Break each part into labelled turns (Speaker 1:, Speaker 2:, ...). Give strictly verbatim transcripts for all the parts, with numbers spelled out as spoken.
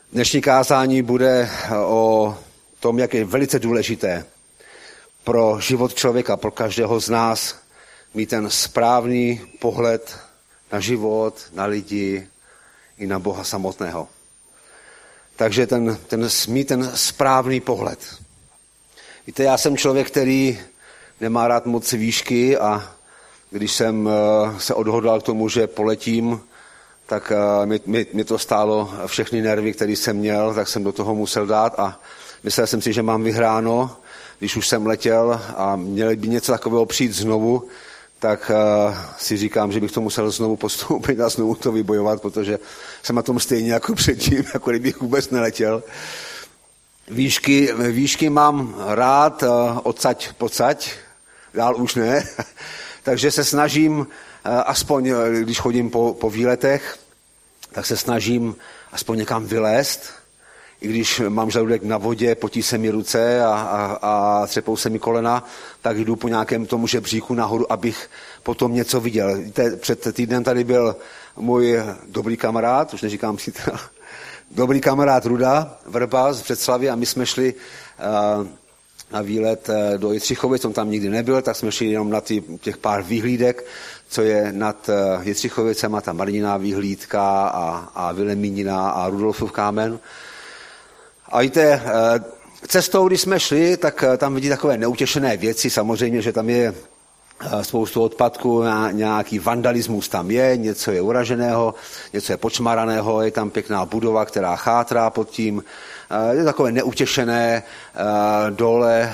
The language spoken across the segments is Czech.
Speaker 1: Dnešní kázání bude o tom, jak je velice důležité pro život člověka, pro každého z nás mít ten správný pohled na život, na lidi i na Boha samotného. Takže ten, ten, mít ten správný pohled. Víte, já jsem člověk, který nemá rád moc výšky a když jsem se odhodlal k tomu, že poletím, tak mi, mi, mi to stálo všechny nervy, které jsem měl, tak jsem do toho musel dát a myslel jsem si, že mám vyhráno. Když už jsem letěl a měl by něco takového přijít znovu, tak uh, si říkám, že bych to musel znovu postoupit a znovu to vybojovat, protože jsem na tom stejně jako předtím, jako kdybych vůbec neletěl. Výšky, výšky mám rád uh, odsaď pocať, dál už ne, takže se snažím, uh, aspoň když chodím po, po výletech, tak se snažím aspoň někam vylézt. I když mám žaludek na vodě, potí se mi ruce a, a, a třepou se mi kolena, tak jdu po nějakém tomu žebříku nahoru, abych potom něco viděl. Víte, před týdnem tady byl můj dobrý kamarád, už neříkám přítel, dobrý kamarád Ruda Vrba z Břeclavy a my jsme šli uh, na výlet do Jitřichovic, on tam nikdy nebyl, tak jsme šli jenom na ty, těch pár výhlídek, co je nad Jitřichovicema, ta Marniná výhlídka a, a Vilemínina a Rudolfův kámen. A víte, cestou, když jsme šli, tak tam vidí takové neutěšené věci, samozřejmě, že tam je spoustu odpadků, nějaký vandalismus tam je, něco je uraženého, něco je počmaraného, je tam pěkná budova, která chátrá pod tím, je takové neutěšené dole.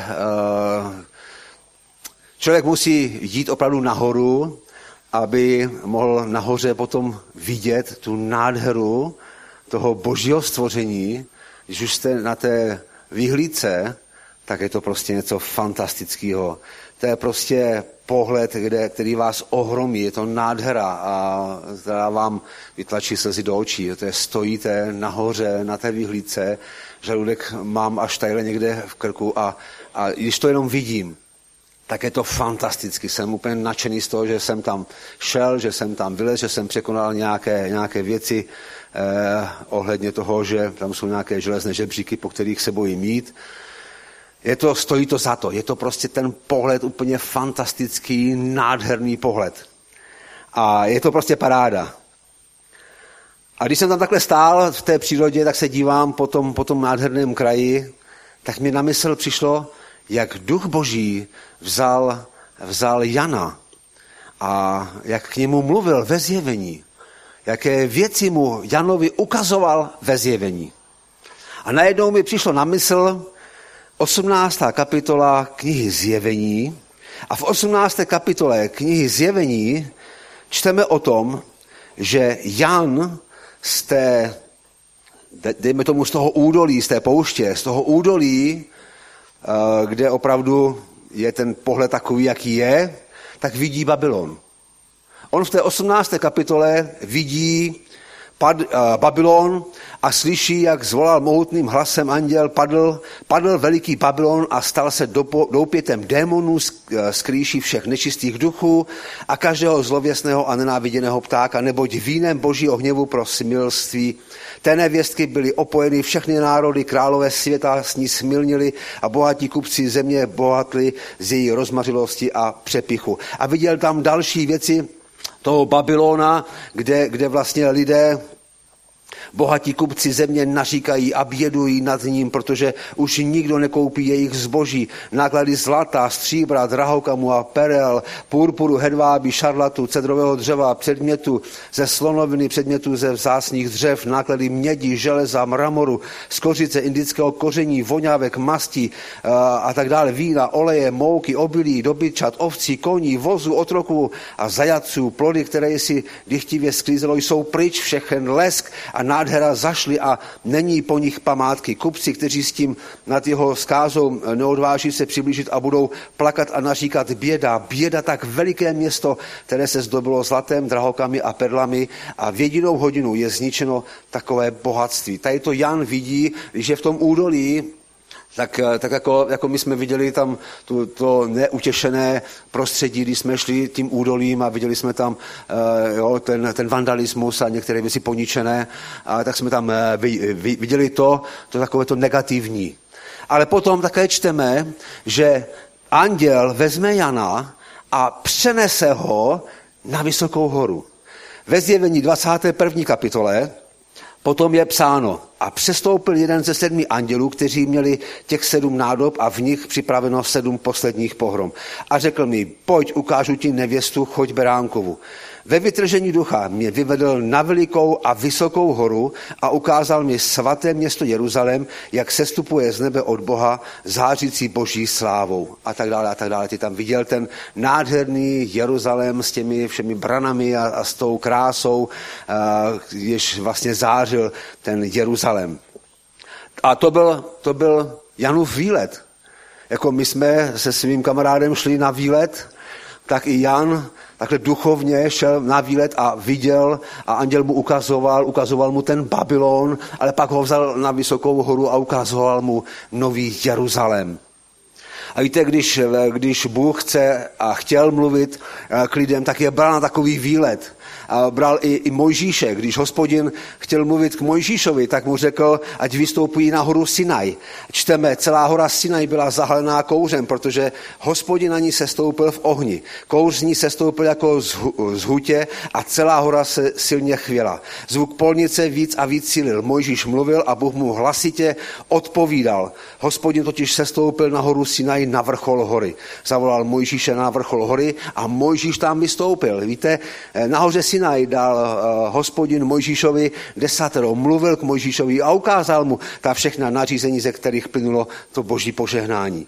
Speaker 1: Člověk musí jít opravdu nahoru, aby mohl nahoře potom vidět tu nádheru toho božího stvoření. Když už jste na té výhlídce, tak je to prostě něco fantastického. To je prostě pohled, kde, který vás ohromí, je to nádhera a která vám vytlačí slzy do očí. To je, stojíte nahoře na té výhlídce, žaludek mám až tadyhle někde v krku a, a když to jenom vidím, tak je to fantasticky. Jsem úplně nadšený z toho, že jsem tam šel, že jsem tam vylez, že jsem překonal nějaké, nějaké věci eh, ohledně toho, že tam jsou nějaké železné žebříky, po kterých se bojím jít. Je to, stojí to za to. Je to prostě ten pohled, úplně fantastický, nádherný pohled. A je to prostě paráda. A když jsem tam takhle stál v té přírodě, tak se dívám po tom, po tom nádherném kraji, tak mi na mysl přišlo, jak Duch Boží vzal, vzal Jana a jak k němu mluvil ve zjevení, jaké věci mu Janovi ukazoval ve zjevení. A najednou mi přišlo na mysl osmnáctá kapitola knihy Zjevení a v osmnácté kapitole knihy Zjevení čteme o tom, že Jan z té, dejme tomu z toho údolí, z té pouště, z toho údolí, kde opravdu je ten pohled takový, jaký je, tak vidí Babylon. On v té osmnácté kapitole vidí pad, uh, Babylon a slyší, jak zvolal mohutným hlasem anděl, padl, padl veliký Babylon a stal se dopo, doupětem démonů, skrýší všech nečistých duchů a každého zlověsného a nenáviděného ptáka, neboť vínem božího hněvu pro smilství. Té nevěstky byly opojeny všechny národy, králové světa s ní smilnili a bohatí kupci země bohatli z její rozmařilosti a přepichu. A viděl tam další věci toho Babylona, kde, kde vlastně lidé, bohatí kupci země naříkají a bědují nad ním, protože už nikdo nekoupí jejich zboží. Náklady zlata, stříbra, drahokamu a perel, purpuru, hedvábí, šarlatu, cedrového dřeva, předmětu ze slonoviny, předmětu ze vzácných dřev, náklady mědi, železa, mramoru, skořice, indického koření, voňávek, mastí a tak dále, vína, oleje, mouky, obilí, dobytčat, ovcí, koní, vozu, otroků a zajatců, plody, které si dychtivě sklízelo, jsou pryč, všechen lesk a nádhera zašli a není po nich památky. Kupci, kteří s tím nad jeho zkázou neodváží se přiblížit a budou plakat a naříkat běda. Běda, tak veliké město, které se zdobilo zlatem, drahokami a perlami a v jedinou hodinu je zničeno takové bohatství. Tady to Jan vidí, že v tom údolí Tak, tak jako, jako my jsme viděli tam tu, to neutěšené prostředí, když jsme šli tím údolím a viděli jsme tam uh, jo, ten, ten vandalismus a některé věci poničené, a tak jsme tam uh, vy, vy, viděli to, to takové to negativní. Ale potom také čteme, že anděl vezme Jana a přenese ho na vysokou horu. Ve Zjevení dvacáté první kapitole potom je psáno: a přestoupil jeden ze sedmi andělů, kteří měli těch sedm nádob a v nich připraveno sedm posledních pohrom. A řekl mi: pojď, ukážu ti nevěstu, choď beránkovu. Ve vytržení ducha mě vyvedl na velikou a vysokou horu a ukázal mi svaté město Jeruzalém, jak sestupuje z nebe od Boha, zářící boží slávou. A tak dále, a tak dále. Ty tam viděl ten nádherný Jeruzalém s těmi všemi branami a, a s tou krásou, jež vlastně zářil ten Jeruzalém. A to byl, to byl Janův výlet. Jako my jsme se svým kamarádem šli na výlet, tak i Jan takhle duchovně šel na výlet a viděl a anděl mu ukazoval, ukazoval mu ten Babylon, ale pak ho vzal na vysokou horu a ukazoval mu nový Jeruzalém. A víte, když, když Bůh chce a chtěl mluvit k lidem, tak je bral na takový výlet. A bral i, i Mojžíše. Když Hospodin chtěl mluvit k Mojžíšovi, tak mu řekl, ať vystoupí na horu Sinaj. Čteme, celá hora Sinaj byla zahalená kouřem, protože Hospodin na ní sestoupil v ohni. Kouř z ní sestoupil jako z, z hutě a celá hora se silně chvěla. Zvuk polnice víc a víc sílil. Mojžíš mluvil a Bůh mu hlasitě odpovídal. Hospodin totiž sestoupil na horu Sinaj na vrchol hory. Zavolal Mojžíše na vrchol hory a Mojžíš tam vystoupil. Víte, nahoře Sinaj dal uh, Hospodin Mojžíšovi desatero, mluvil k Mojžíšovi a ukázal mu ta všechna nařízení, ze kterých plynulo to boží požehnání.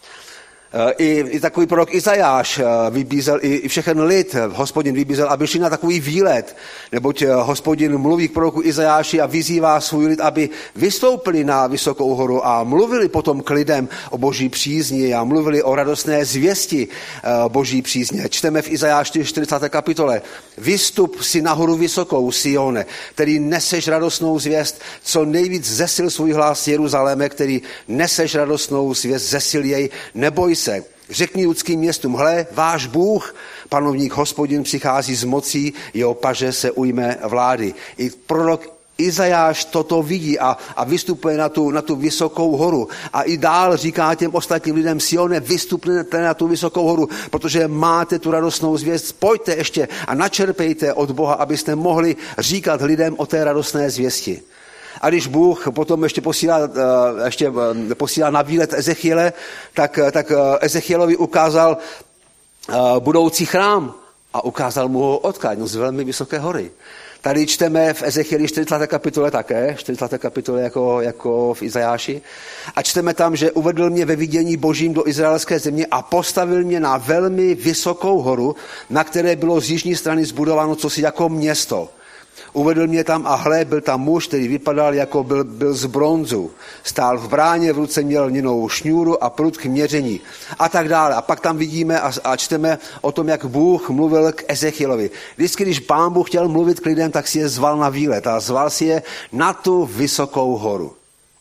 Speaker 1: I, i takový prorok Izajáš vybízel, i, i všechen lid, Hospodin vybízel, aby šli na takový výlet, neboť Hospodin mluví k proroku Izajáši a vyzývá svůj lid, aby vystoupili na vysokou horu a mluvili potom k lidem o boží přízni a mluvili o radostné zvěsti boží přízně. Čteme v Izajáši čtyřicáté kapitole: vystup si na horu vysokou, Sione, který neseš radostnou zvěst, co nejvíc zesil svůj hlas, Jeruzaléme, který neseš radostnou zvěst, zesil jej, neboj se. Řekni judským městům: hle, váš Bůh, panovník Hospodin, přichází z mocí, jeho paže se ujme vlády. I prorok Izajáš toto vidí a, a vystupuje na tu, na tu vysokou horu. A i dál říká těm ostatním lidem: Sione, vystupněte na tu vysokou horu, protože máte tu radostnou zvěst. Pojďte ještě a načerpejte od Boha, abyste mohli říkat lidem o té radostné zvěsti. A když Bůh potom ještě posílá, ještě posílá na výlet Ezechiele, tak, tak Ezechielovi ukázal budoucí chrám a ukázal mu ho odkud, no z velmi vysoké hory. Tady čteme v Ezechieli čtyřicáté kapitole také, čtyřicáté kapitole jako, jako v Izajáši. A čteme tam, že uvedl mě ve vidění božím do izraelské země a postavil mě na velmi vysokou horu, na které bylo z jižní strany zbudováno cosi jako město. Uvedl mě tam a hle, byl tam muž, který vypadal jako byl, byl z bronzu. Stál v bráně, v ruce měl lněnou šňůru a prut k měření a tak dále. A pak tam vidíme a, a čteme o tom, jak Bůh mluvil k Ezechielovi. Vždycky, když Pán Bůh chtěl mluvit k lidem, tak si je zval na výlet a zval si je na tu vysokou horu.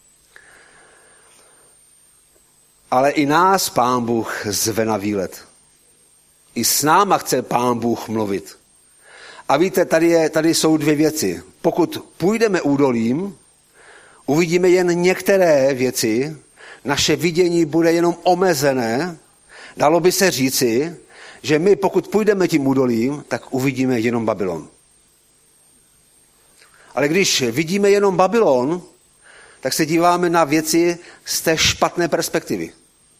Speaker 1: Ale i nás Pán Bůh zve na výlet. I s náma chce Pán Bůh mluvit. A víte, tady, je, tady jsou dvě věci. Pokud půjdeme údolím, uvidíme jen některé věci, naše vidění bude jenom omezené. Dalo by se říci, že my, pokud půjdeme tím údolím, tak uvidíme jenom Babylon. Ale když vidíme jenom Babylon, tak se díváme na věci z té špatné perspektivy.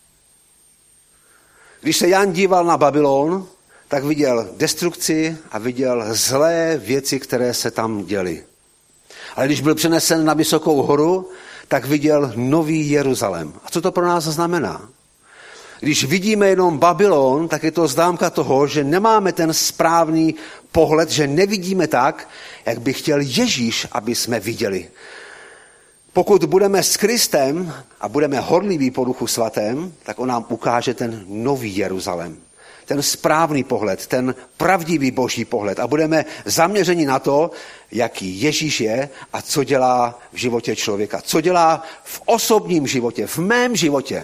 Speaker 1: Když se Jan díval na Babylon, tak viděl destrukci a viděl zlé věci, které se tam děly. Ale když byl přenesen na vysokou horu, tak viděl nový Jeruzalém. A co to pro nás znamená? Když vidíme jenom Babylon, tak je to známka toho, že nemáme ten správný pohled, že nevidíme tak, jak by chtěl Ježíš, aby jsme viděli. Pokud budeme s Kristem a budeme horliví po Duchu Svatém, tak on nám ukáže ten nový Jeruzalém. ten správný pohled, ten pravdivý boží pohled a budeme zaměřeni na to, jaký Ježíš je a co dělá v životě člověka. Co dělá v osobním životě, v mém životě.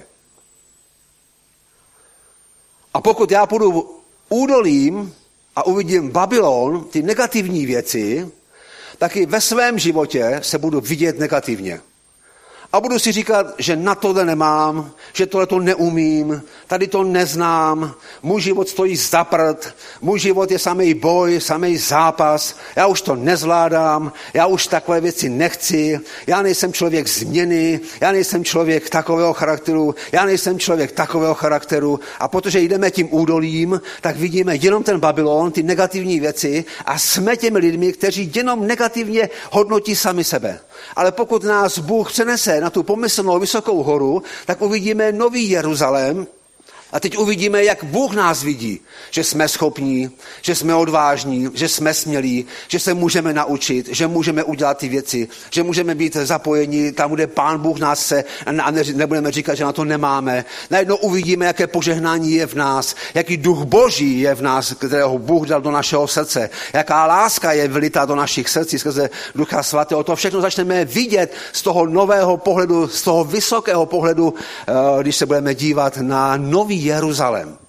Speaker 1: A pokud já půjdu údolím a uvidím Babylon, ty negativní věci, tak i ve svém životě se budu vidět negativně. A budu si říkat, že na tohle nemám, že tohle to neumím, tady to neznám, můj život stojí za prd, můj život je samý boj, samý zápas, já už to nezvládám, já už takové věci nechci, já nejsem člověk změny, já nejsem člověk takového charakteru, já nejsem člověk takového charakteru a protože jdeme tím údolím, tak vidíme jenom ten Babylon, ty negativní věci a jsme těmi lidmi, kteří jenom negativně hodnotí sami sebe. Ale pokud nás Bůh přenese na tu pomyslnou vysokou horu, tak uvidíme nový Jeruzalém a teď uvidíme, jak Bůh nás vidí, že jsme schopní, že jsme odvážní, že jsme smělí, že se můžeme naučit, že můžeme udělat ty věci, že můžeme být zapojeni tam, kde Pán Bůh nás chce a nebudeme říkat, že na to nemáme. Najednou uvidíme, jaké požehnání je v nás, jaký duch Boží je v nás, kterého Bůh dal do našeho srdce, jaká láska je vlitá do našich srdcí skrze Ducha Svatého. To všechno začneme vidět z toho nového pohledu, z toho vysokého pohledu, když se budeme dívat na nový Jeruzalém.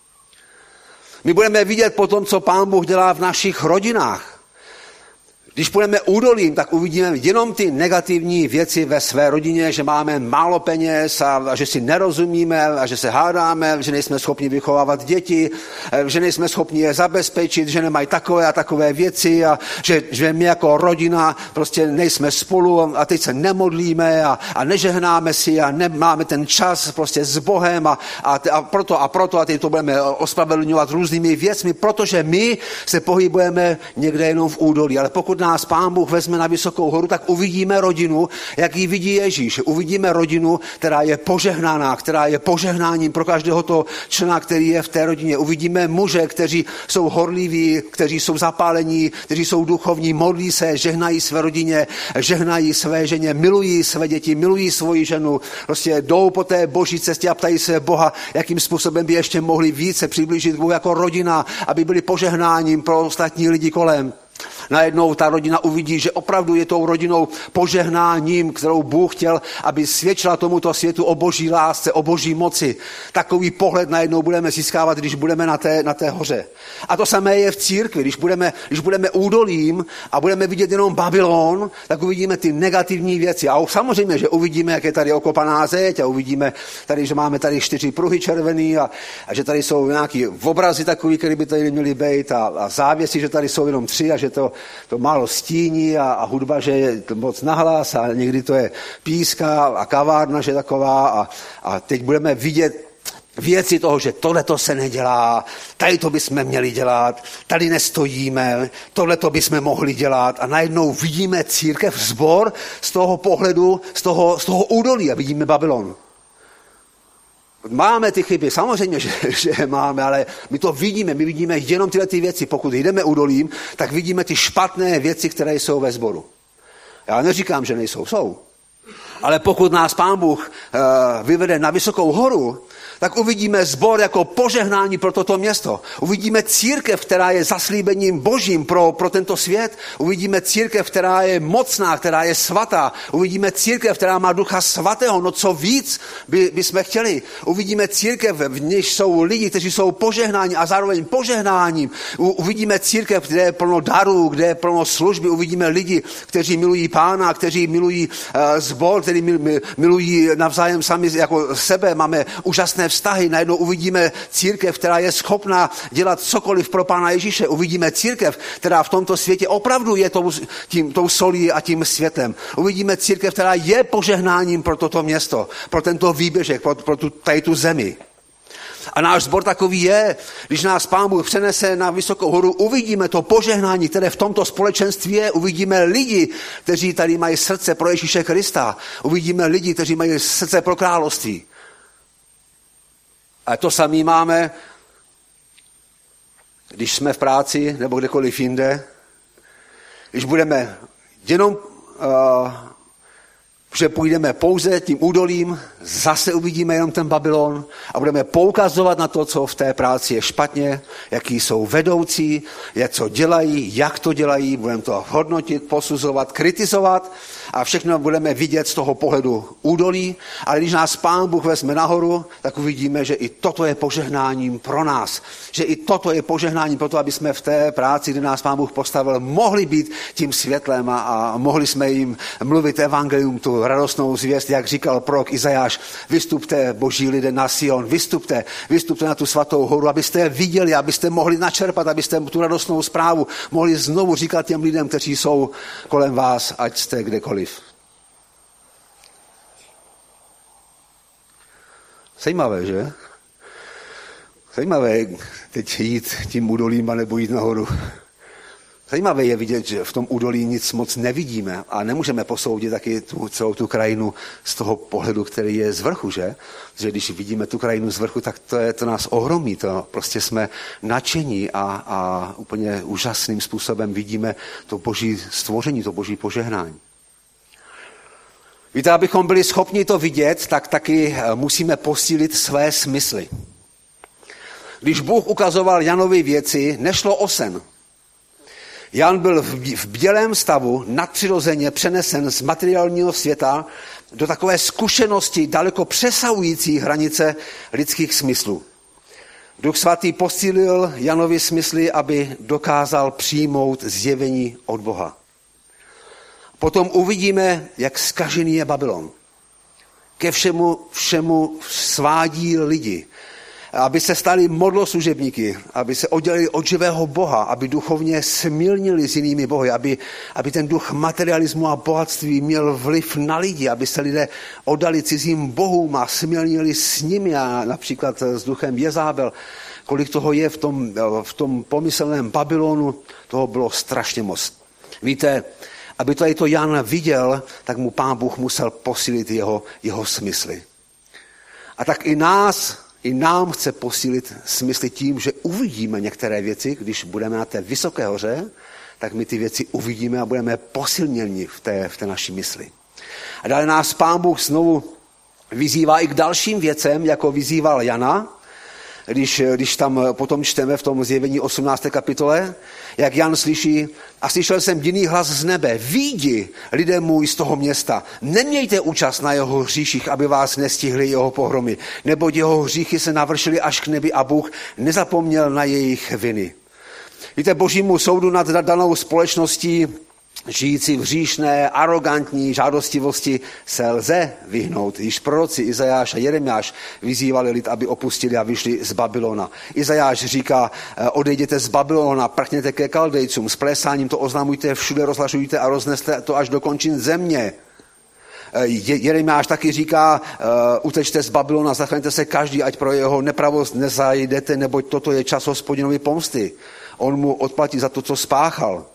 Speaker 1: My budeme vidět potom, co Pán Bůh dělá v našich rodinách. Když půjdeme údolím, tak uvidíme jenom ty negativní věci ve své rodině, že máme málo peněz a, a že si nerozumíme a že se hádáme, že nejsme schopni vychovávat děti, že nejsme schopni je zabezpečit, že nemají takové a takové věci a že, že my jako rodina prostě nejsme spolu a teď se nemodlíme a, a nežehnáme si a nemáme ten čas prostě s Bohem a, a, a proto a proto a teď to budeme ospravedlňovat různými věcmi, protože my se pohybujeme někde jenom v údolí, ale pokud nás Pán Bůh vezme na vysokou horu, tak uvidíme rodinu, jak ji vidí Ježíš. Uvidíme rodinu, která je požehnaná, která je požehnáním pro každého toho člena, který je v té rodině. Uvidíme muže, kteří jsou horliví, kteří jsou zapálení, kteří jsou duchovní, modlí se, žehnají své rodině, žehnají své ženě, milují své děti, milují svoji ženu, prostě jdou po té boží cestě a ptají se Boha, jakým způsobem by ještě mohli více přiblížit Bohu jako rodina, aby byli požehnáním pro ostatní lidi kolem. Najednou ta rodina uvidí, že opravdu je tou rodinou požehnáním, kterou Bůh chtěl, aby svědčila tomuto světu o boží lásce, o boží moci. Takový pohled najednou budeme získávat, když budeme na té, na té hoře. A to samé je v církvi. Když budeme, když budeme údolím a budeme vidět jenom Babylon, tak uvidíme ty negativní věci. A samozřejmě, že uvidíme, jak je tady okopaná zeď a uvidíme, tady, že máme tady čtyři pruhy červený a, a že tady jsou nějaký obrazy takový, které by tady neměly být a, a závěsy, že tady jsou jenom tři a že to, to málo stíní a, a hudba, že je moc nahlas a někdy to je píska a kavárna, že taková a, a teď budeme vidět věci toho, že tohleto se nedělá, tady to bychom měli dělat, tady nestojíme, tohleto bychom mohli dělat a najednou vidíme církev, sbor z toho pohledu, z toho, z toho údolí a vidíme Babylon. Máme ty chyby, samozřejmě, že, že máme, ale my to vidíme, my vidíme jenom tyhle ty věci. Pokud jdeme údolím, tak vidíme ty špatné věci, které jsou ve sboru. Já neříkám, že nejsou, jsou. Ale pokud nás Pán Bůh uh, vyvede na vysokou horu, tak uvidíme sbor jako požehnání pro toto město. Uvidíme církev, která je zaslíbením Božím pro, pro tento svět. Uvidíme církev, která je mocná, která je svatá. Uvidíme církev, která má Ducha Svatého. No co víc by, by jsme chtěli. Uvidíme církev, v níž jsou lidi, kteří jsou požehnáni a zároveň požehnáním. U, uvidíme církev, kde je plno darů, kde je plno služby. Uvidíme lidi, kteří milují Pána, kteří milují uh, sbor, kteří mil, milují navzájem sami jako sebe. Máme úžasné vztahy, najednou uvidíme církev, která je schopná dělat cokoliv pro Pána Ježíše. Uvidíme církev, která v tomto světě opravdu je tou, tím, tou solí a tím světem. Uvidíme církev, která je požehnáním pro toto město, pro tento výběžek, pro, pro tu, tady tu zemi. A náš sbor takový je, když nás Pán Bůh přenese na vysokou horu, uvidíme to požehnání, které v tomto společenství je, uvidíme lidi, kteří tady mají srdce pro Ježíše Krista, uvidíme lidi, kteří mají srdce pro království. A to samé máme, když jsme v práci nebo kdekoliv jinde. Když budeme jenom uh, že půjdeme pouze tím údolím, zase uvidíme jenom ten Babylon a budeme poukazovat na to, co v té práci je špatně, jaký jsou vedoucí, jak co dělají, jak to dělají, budeme to hodnotit, posuzovat, kritizovat a všechno budeme vidět z toho pohledu údolí, ale když nás Pán Bůh vezme nahoru, tak uvidíme, že i toto je požehnáním pro nás, že i toto je požehnáním pro to, aby jsme v té práci, kde nás Pán Bůh postavil, mohli být tím světlem a, a mohli jsme jim mluvit evangelium, tu radostnou zvěst, jak říkal prorok Izajáš, vystupte, boží lidé, na Sion, vystupte, vystupte na tu svatou horu, abyste je viděli, abyste mohli načerpat, abyste tu radostnou zprávu mohli znovu říkat těm lidem, kteří jsou kolem vás, ať jste kdekoliv. Zajímavé, že? Zajímavé teď jít tím údolím a nebo jít nahoru. Zajímavé je vidět, že v tom údolí nic moc nevidíme a nemůžeme posoudit taky tu, celou tu krajinu z toho pohledu, který je z vrchu, že? Že když vidíme tu krajinu z vrchu, tak to, je, to nás ohromí, to prostě jsme nadšení a, a úplně úžasným způsobem vidíme to boží stvoření, to boží požehnání. Víte, abychom byli schopni to vidět, tak taky musíme posílit své smysly. Když Bůh ukazoval Janovi věci, nešlo o sen. Jan byl v bdělém stavu nadpřirozeně přenesen z materiálního světa do takové zkušenosti daleko přesahující hranice lidských smyslů. Duch svatý posílil Janovi smysly, aby dokázal přijmout zjevení od Boha. Potom uvidíme, jak zkažený je Babylon. Ke všemu, všemu svádí lidi. Aby se stali modloslužebníky, aby se oddělili od živého Boha, aby duchovně smilnili s jinými bohy, aby, aby ten duch materialismu a bohatství měl vliv na lidi, aby se lidé oddali cizím bohům a smilnili s nimi a například s duchem Jezábel. Kolik toho je v tom, v tom pomyslném Babylonu, toho bylo strašně moc. Víte, aby tady to Jan viděl, tak mu Pán Bůh musel posílit jeho, jeho smysly. A tak i nás I nám chce posílit smysly tím, že uvidíme některé věci, když budeme na té vysoké hoře, tak my ty věci uvidíme a budeme posilněni v té, v té naší mysli. A dále nás Pán Bůh znovu vyzývá i k dalším věcem, jako vyzýval Jana, když, když tam potom čteme v tom zjevení osmnácté kapitole, jak Jan slyší, a slyšel jsem jiný hlas z nebe, vyjdi, lidé můj z toho města, nemějte účast na jeho hříších, aby vás nestihly jeho pohromy, neboť jeho hříchy se navršily až k nebi a Bůh nezapomněl na jejich viny. Víte, božímu soudu nad danou společností, žijící v hříšné, arrogantní žádostivosti se lze vyhnout. Již proroci Izajáš a Jeremiáš vyzývali lid, aby opustili a vyšli z Babylona. Izajáš říká, odejděte z Babylona, prchněte ke Kaldejcům, s plésáním to oznamujte, všude rozhlašujte a rozneste to až do končin země. Jeremiáš taky říká, utečte z Babylona, zachraňte se každý, ať pro jeho nepravost nezajdete, neboť toto je čas Hospodinovi pomsty. On mu odplatí za to, co spáchal.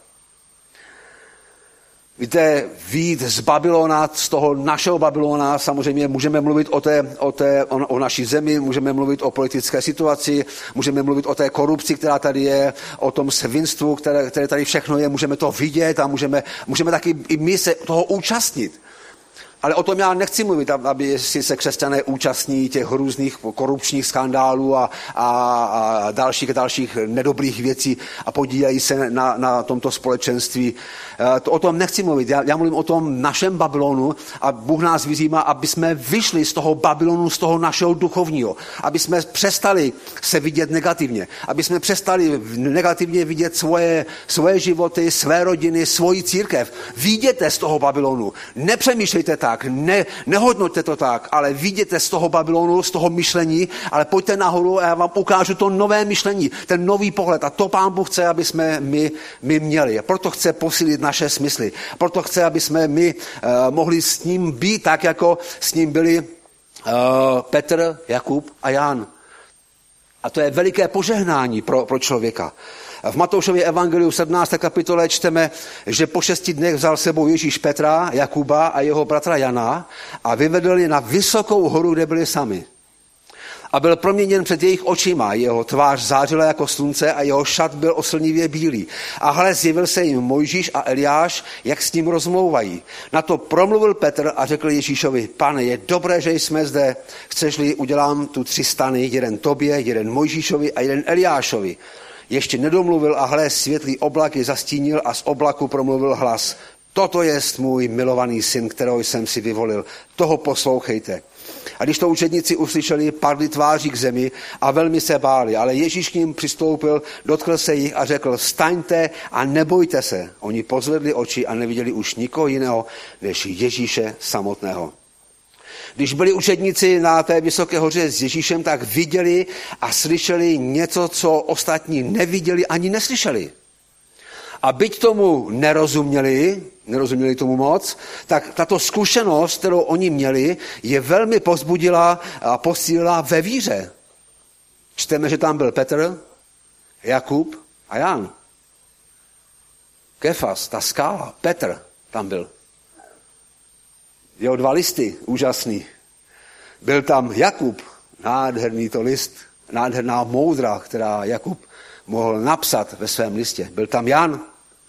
Speaker 1: Víte, vyjít z Babylona, z toho našeho Babylona, samozřejmě můžeme mluvit o, té, o, té, o, o naší zemi, můžeme mluvit o politické situaci, můžeme mluvit o té korupci, která tady je, o tom svinstvu, které, které tady všechno je, můžeme to vidět a můžeme, můžeme taky i my se toho účastnit. Ale o tom já nechci mluvit, aby si se křesťané účastní těch různých korupčních skandálů a, a, a dalších dalších nedobrých věcí a podílejí se na, na tomto společenství. To, o tom nechci mluvit. Já, já mluvím o tom našem Babylonu a Bůh nás vyzývá, aby jsme vyšli z toho Babylonu, z toho našeho duchovního. Aby jsme přestali se vidět negativně. Aby jsme přestali negativně vidět svoje, svoje životy, své rodiny, svoji církev. Vyjděte z toho Babylonu. Nepřemýšlejte tak. Tak, ne, nehodnoťte to tak, ale viděte z toho Babylonu, z toho myšlení, ale pojďte nahoru a já vám ukážu to nové myšlení, ten nový pohled. A to Pán Bůh chce, aby jsme my, my měli. Proto chce posílit naše smysly. Proto chce, aby jsme my uh, mohli s ním být tak, jako s ním byli uh, Petr, Jakub a Jan. A to je veliké požehnání pro, pro člověka. V Matoušově evangeliu v sedmnácté kapitole čteme, že po šesti dnech vzal sebou Ježíš Petra, Jakuba a jeho bratra Jana a vyvedl je na vysokou horu, kde byli sami. A byl proměněn před jejich očima, jeho tvář zářila jako slunce a jeho šat byl oslnivě bílý. A hle, zjevil se jim Mojžíš a Eliáš, jak s ním rozmlouvají. Na to promluvil Petr a řekl Ježíšovi, Pane, je dobré, že jsme zde, chceš-li, udělám tu tři stany, jeden tobě, jeden Mojžíšovi a jeden Eliášovi. Ještě nedomluvil a hle, světlý oblak je zastínil a z oblaku promluvil hlas. Toto jest můj milovaný syn, kterého jsem si vyvolil. Toho poslouchejte. A když to učedníci uslyšeli, padli tváří k zemi a velmi se báli. Ale Ježíš k ním přistoupil, dotkl se jich a řekl, vstaňte a nebojte se. Oni pozvedli oči a neviděli už nikoho jiného, než Ježíše samotného. Když byli učedníci na té vysoké hoře s Ježíšem, tak viděli a slyšeli něco, co ostatní neviděli ani neslyšeli. A byť tomu nerozuměli, nerozuměli tomu moc, tak tato zkušenost, kterou oni měli, je velmi povzbudila a posílila ve víře. Čteme, že tam byl Petr, Jakub a Jan. Kefas, ta skála, Petr tam byl. Jeho dva listy, úžasný. Byl tam Jakub, nádherný to list, nádherná moudra, která Jakub mohl napsat ve svém listě. Byl tam Jan.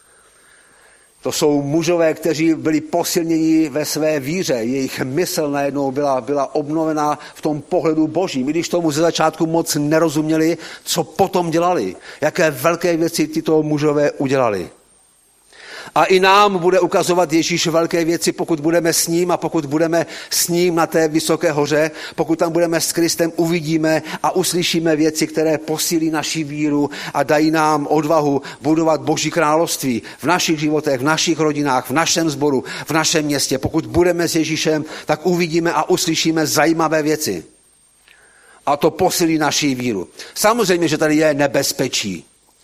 Speaker 1: To jsou mužové, kteří byli posilněni ve své víře. Jejich mysl najednou byla, byla obnovená v tom pohledu božím. I když tomu ze začátku moc nerozuměli, co potom dělali. Jaké velké věci tyto mužové udělali. A i nám bude ukazovat Ježíš velké věci, pokud budeme s ním a pokud budeme s ním na té vysoké hoře, pokud tam budeme s Kristem, uvidíme a uslyšíme věci, které posílí naši víru a dají nám odvahu budovat Boží království v našich životech, v našich rodinách, v našem sboru, v našem městě. Pokud budeme s Ježíšem, tak uvidíme a uslyšíme zajímavé věci. A to posílí naši víru. Samozřejmě, že tady je nebezpečí.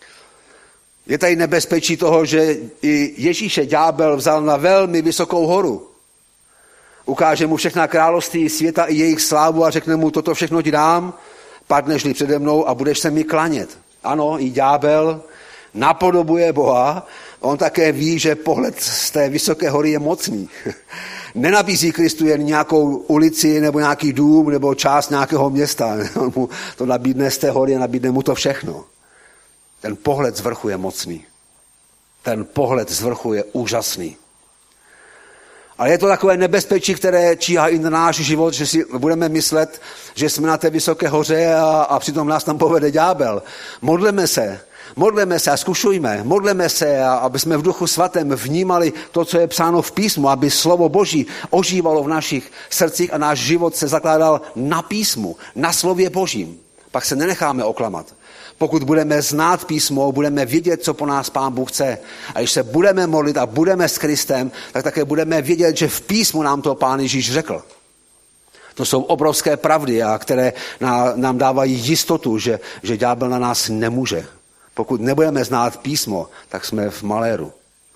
Speaker 1: Je tady nebezpečí toho, že i Ježíše ďábel vzal na velmi vysokou horu. Ukáže mu všechna království světa i jejich slávu a řekne mu, toto všechno ti dám, padneš-li přede mnou a budeš se mi klanět. Ano, i ďábel napodobuje Boha, on také ví, že pohled z té vysoké hory je mocný. Nenabízí Kristu jen nějakou ulici nebo nějaký dům nebo část nějakého města. On mu to nabídne z té hory a nabídne mu to všechno. Ten pohled z vrchu je mocný. Ten pohled z vrchu je úžasný. Ale je to takové nebezpečí, které číhá i na náš život, že si budeme myslet, že jsme na té vysoké hoře a, a přitom nás tam povede ďábel. Modleme se, modleme se a zkušujme, modleme se, a, aby jsme v Duchu Svatém vnímali to, co je psáno v písmu, aby slovo Boží ožívalo v našich srdcích a náš život se zakládal na písmu, na slově Božím. Pak se nenecháme oklamat. Pokud budeme znát písmo, budeme vědět, co po nás Pán Bůh chce. A když se budeme modlit a budeme s Kristem, tak také budeme vědět, že v písmu nám to Pán Ježíš řekl. To jsou obrovské pravdy, a které nám dávají jistotu, že, že ďábel na nás nemůže. Pokud nebudeme znát písmo, tak jsme v maléru.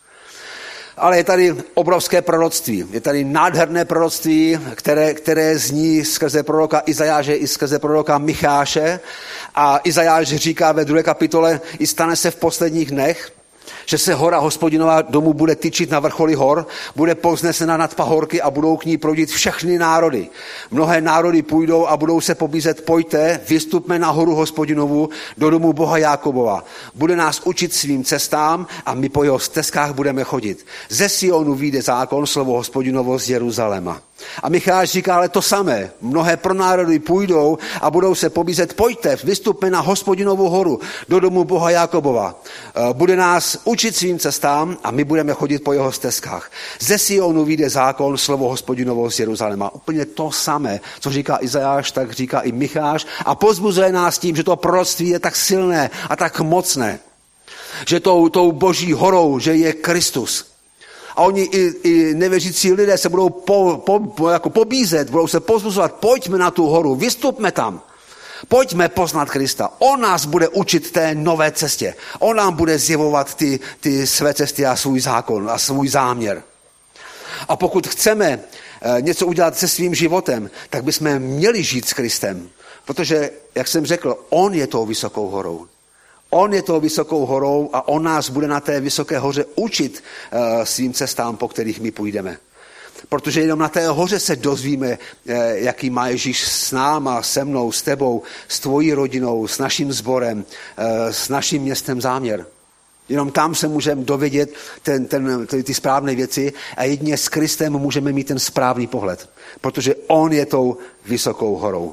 Speaker 1: Ale je tady obrovské proroctví. Je tady nádherné proroctví, které, které zní skrze proroka Izajáše i skrze proroka Micháše. A Izajáš říká ve druhé kapitole, i stane se v posledních dnech, že se hora Hospodinova domu bude tyčit na vrcholy hor, bude povznesena nad pahorky a budou k ní proudit všechny národy. Mnohé národy půjdou a budou se pobízet, pojďte, vystupme na horu Hospodinovu do domu Boha Jákobova. Bude nás učit svým cestám a my po jeho stezkách budeme chodit. Ze Sionu vyjde zákon, slovo Hospodinovo z Jeruzaléma. A Micháš říká, ale to samé. Mnohé pronárody půjdou a budou se pobízet, pojďte, vystupme na Hospodinovu horu do domu Boha Jákobova. Bude nás učit svým cestám a my budeme chodit po jeho stezkách. Ze Sionu vyjde zákon, slovo Hospodinovo z Jeruzaléma. Úplně to samé, co říká Izajáš, tak říká i Micháš a pozbuzuje nás tím, že to proroctví je tak silné a tak mocné. Že tou, tou boží horou, že je Kristus. A oni i, i nevěřící lidé se budou po, po, jako pobízet, budou se pozbuzovat, pojďme na tu horu, vystupme tam. Pojďme poznat Krista. On nás bude učit té nové cestě. On nám bude zjevovat ty, ty své cesty a svůj zákon a svůj záměr. A pokud chceme něco udělat se svým životem, tak bychom měli žít s Kristem. Protože, jak jsem řekl, on je tou vysokou horou. On je tou vysokou horou a on nás bude na té vysoké hoře učit uh, svým cestám, po kterých my půjdeme. Protože jenom na té hoře se dozvíme, jaký má Ježíš s náma, se mnou, s tebou, s tvojí rodinou, s naším sborem, s naším městem záměr. Jenom tam se můžeme dovědět ten, ten, ty, ty správné věci a jedině s Kristem můžeme mít ten správný pohled. Protože on je tou vysokou horou.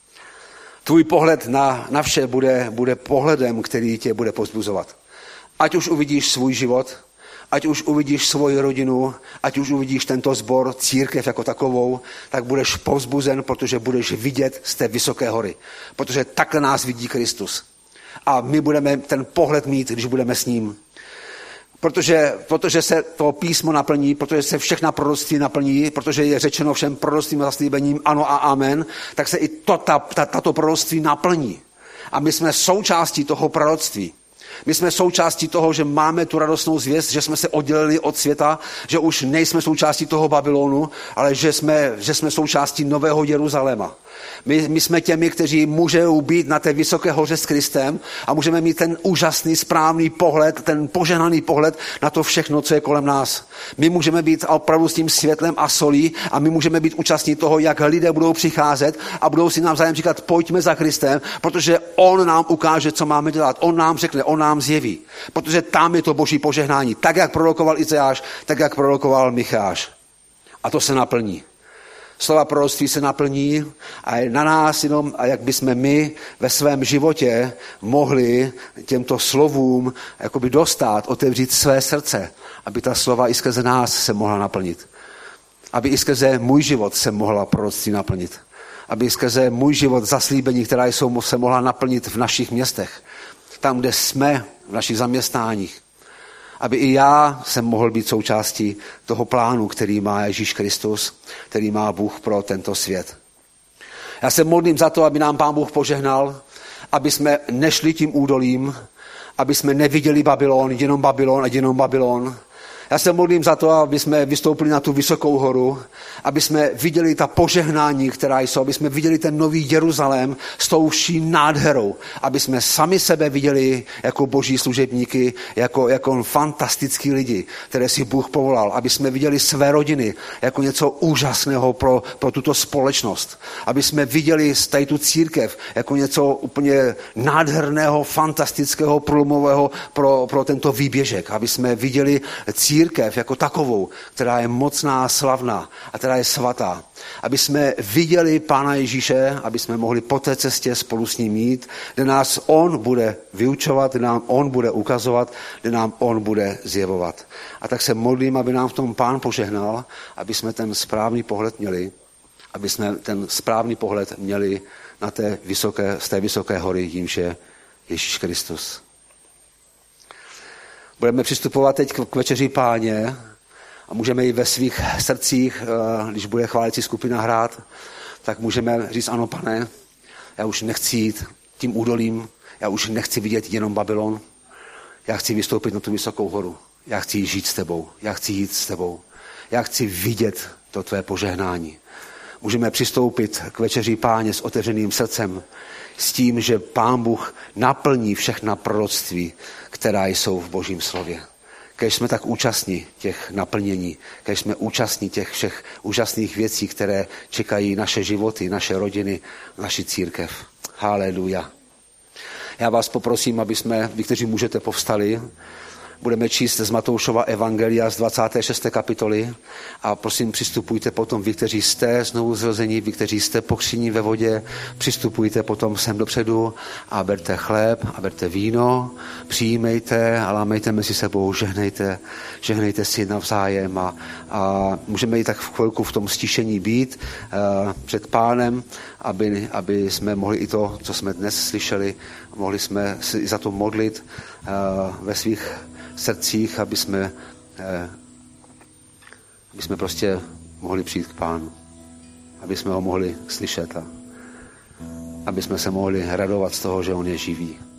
Speaker 1: Tvůj pohled na, na vše bude, bude pohledem, který tě bude povzbuzovat. Ať už uvidíš svůj život, ať už uvidíš svoji rodinu, ať už uvidíš tento sbor, církev jako takovou, tak budeš povzbuzen, protože budeš vidět z té vysoké hory. Protože takhle nás vidí Kristus. A my budeme ten pohled mít, když budeme s ním. Protože, protože se to písmo naplní, protože se všechna proroctví naplní, protože je řečeno všem proroctvím a zaslíbením ano a amen, tak se i to, ta, ta, tato proroctví naplní. A my jsme součástí toho proroctví. My jsme součástí toho, že máme tu radostnou zvěst, že jsme se oddělili od světa, že už nejsme součástí toho Babylonu, ale že jsme, že jsme součástí Nového Jeruzaléma. My, my jsme těmi, kteří můžou být na té vysoké hoře s Kristem a můžeme mít ten úžasný, správný pohled, ten požehnaný pohled na to všechno, co je kolem nás. My můžeme být opravdu s tím světlem a solí a my můžeme být účastní toho, jak lidé budou přicházet a budou si nám zájem říkat, pojďme za Kristem, protože on nám ukáže, co máme dělat. On nám řekne, on nám zjeví. Protože tam je to boží požehnání. Tak, jak prorokoval Izajáš, tak, jak prorokoval Micháš. A to se naplní. Slova proroctví se naplní a je na nás jenom, jak bychom my ve svém životě mohli těmto slovům jakoby dostat, otevřít své srdce, aby ta slova i skrze nás se mohla naplnit. Aby i skrze můj život se mohla proroctví naplnit. Aby i skrze můj život zaslíbení, která jsou, se mohla naplnit v našich městech. Tam, kde jsme, v našich zaměstnáních. Aby i já jsem mohl být součástí toho plánu, který má Ježíš Kristus, který má Bůh pro tento svět. Já se modlím za to, aby nám Pán Bůh požehnal, aby jsme nešli tím údolím, aby jsme neviděli Babylon, jenom Babylon a jenom Babylon. Já se modlím za to, aby jsme vystoupili na tu vysokou horu, aby jsme viděli ta požehnání, která jsou, aby jsme viděli ten nový Jeruzalém s tou vší nádherou, aby jsme sami sebe viděli jako boží služebníky, jako, jako fantastický lidi, které si Bůh povolal, aby jsme viděli své rodiny jako něco úžasného pro, pro tuto společnost, aby jsme viděli tady tu církev jako něco úplně nádherného, fantastického, průlomového pro, pro tento výběžek, aby jsme viděli církev církev jako takovou, která je mocná, slavná a která je svatá. Aby jsme viděli Pána Ježíše, aby jsme mohli po té cestě spolu s ním jít, kde nás on bude vyučovat, kde nám on bude ukazovat, kde nám on bude zjevovat. A tak se modlím, aby nám v tom Pán požehnal, aby jsme ten správný pohled měli, aby jsme ten správný pohled měli na té vysoké, z té vysoké hory, jímž je Ježíš Kristus. Budeme přistupovat teď k večeři Páně a můžeme i ve svých srdcích, když bude chválící skupina hrát, tak můžeme říct, ano, Pane, já už nechci jít tím údolím, já už nechci vidět jenom Babylon, já chci vystoupit na tu vysokou horu, já chci žít s tebou, já chci jít s tebou, já chci vidět to tvé požehnání. Můžeme přistoupit k večeři Páně s otevřeným srdcem, s tím, že Pán Bůh naplní všechna proroctví, která jsou v Božím slově. Kéž jsme tak účastní těch naplnění, kéž jsme účastní těch všech úžasných věcí, které čekají naše životy, naše rodiny, naši církev. Haleluja. Já vás poprosím, aby jsme, vy, kteří můžete, povstali. Budeme číst z Matoušova evangelia z dvacáté šesté kapitoly a prosím, přistupujte potom, vy, kteří jste znovu zrození, vy, kteří jste pokřtění ve vodě, přistupujte potom sem dopředu a berte chléb a berte víno, přijímejte a lámejte mezi sebou, žehnejte, žehnejte si navzájem a, a můžeme i tak v chvilku v tom stišení být uh, před Pánem, aby, aby jsme mohli i to, co jsme dnes slyšeli, mohli jsme si i za to modlit uh, ve svých srdcích, aby jsme, eh, aby jsme prostě mohli přijít k Pánu, aby jsme ho mohli slyšet a aby jsme se mohli radovat z toho, že on je živý.